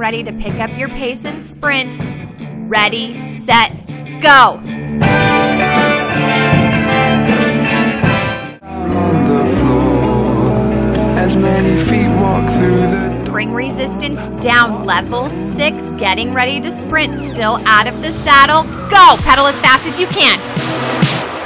ready to pick up your pace and sprint. Ready, set, go! On the floor, as many feet walk through the Bring resistance down. Level 6, getting ready to sprint. Still out of the saddle. Go! Pedal as fast as you can.